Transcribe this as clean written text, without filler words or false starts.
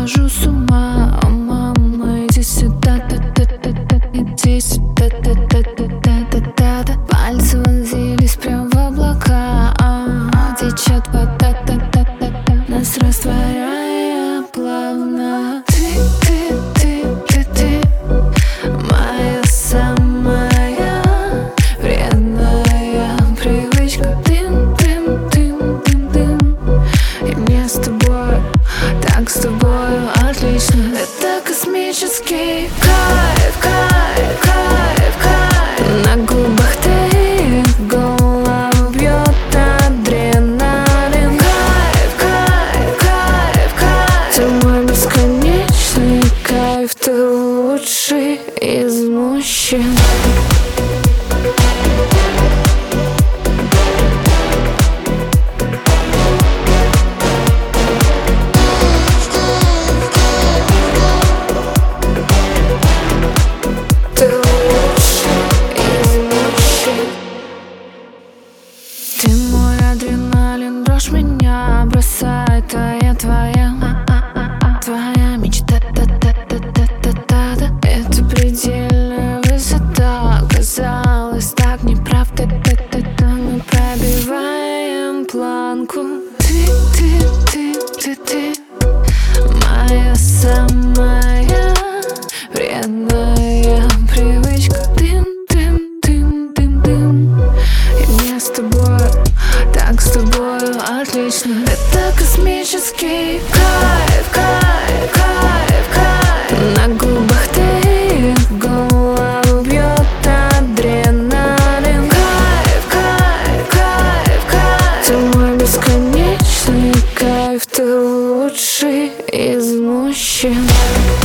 схожу с ума. О, мама, иди сюда, иди сюда, пальцы вонзились прям в облака, течет вода, нас растворяя плавно. Ты, моя самая вредная привычка. Дым, и мне с тобой, так с тобою отлично. Это космический кайф, кайф, кайф, кайф. На губах ты, голову бьет адреналин. Кайф, кайф, кайф, кайф. Ты мой бесконечный кайф, ты лучший из мужчин. Ты мой адреналин, дрожь меня бросает, твоя мечта, это предельная высота. Казалось, так неправда, мы пробиваем планку. Ты, моя самая вредная привычка. Дым, и мне с тобой, так с тобою отлично. Это космический кайф, кайф, кайф, кайф. На губах ты, голову бьет адреналин. Кайф, кайф, кайф, кайф. Ты мой бесконечный кайф, ты лучший из мужчин.